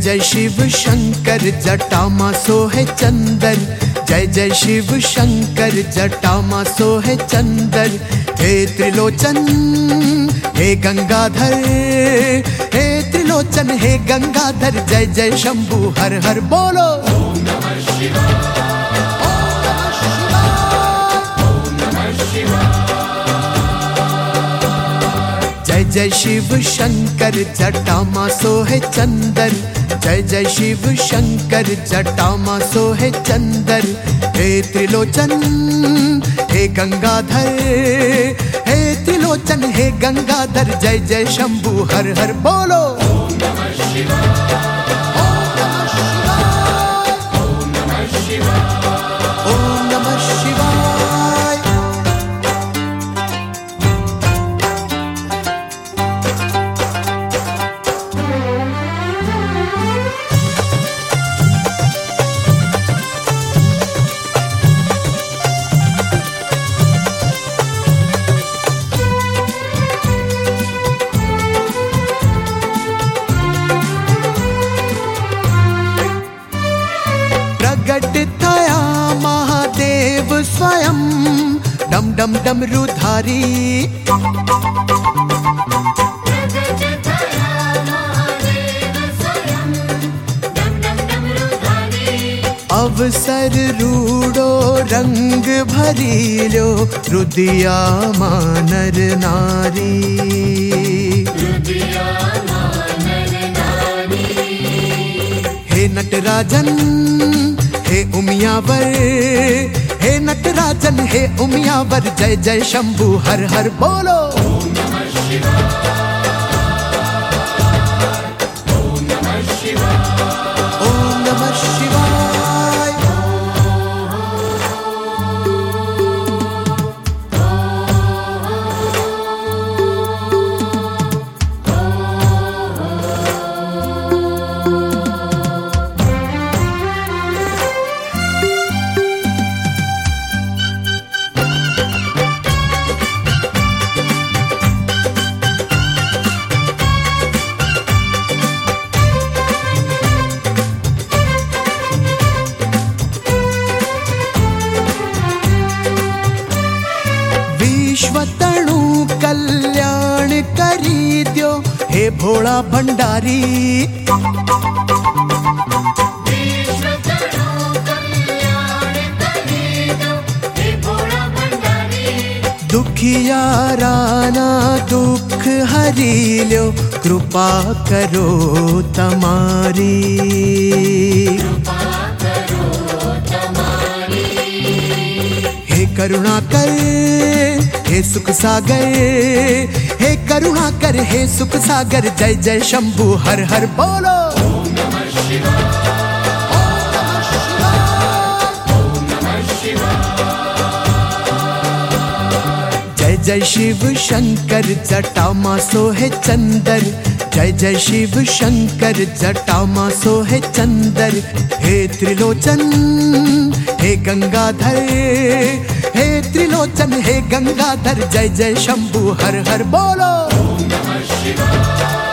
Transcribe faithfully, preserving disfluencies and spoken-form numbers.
जय शिव शंकर जटा मां सोहे चंदन, जय जय शिव शंकर जटा मां सोहे चंदन। हे त्रिलोचन हे गंगाधर, हे त्रिलोचन हे गंगाधर, जय जय शंभु हर हर बोलो। ओम नमः शिवाय, ओम नमः शिवाय, ओम नमः शिवाय। जय जय शिव शंकर जटा मां सोहे चंदन, जय जय शिव शंकर जटा मां सोहे चंदन। हे त्रिलोचन हे गंगाधर, हे त्रिलोचन हे गंगाधर, जय जय शंभु हर हर बोलो। ओम नमः शिवाय, ओम नमः शिवाय, ओम नमः शिवाय, ओम नमः शिवाय। प्रगट थया महादेव स्वयं, डम डम डमरूधारी। अवसर रूडो रंग भरीलो, रुदिया मानर नारी। हे नटराजन हे उमियावर, हे नटराजन हे उमियावर, जय जय शंभु हर हर बोलो। ओम नमः शिवाय, ओम नमः शिवाय, ओम नमः शिवाय। विश्वतणु कल्याण करी द्यो, हे भोला भंडारी। दुखिया राना दुख हरी लो, कृपा करो तमारी। हे करुणाकर हे सुख सागर, हे करुणाकर हे सुख सागर, जय जय शंभु हर हर बोलो। ओम नमः शिवाय, ओम नमः शिवाय, ओम नमः शिवाय। जय जय शिव शंकर जटा मां सोहे चंदन, जय जय शिव शंकर जटा मां सोहे चंदन। हे त्रिलोचन हे गंगाधर, हे त्रिलोचन हे गंगाधर, जय जय शंभु हर हर बोलो। ओम नमः शिवाय।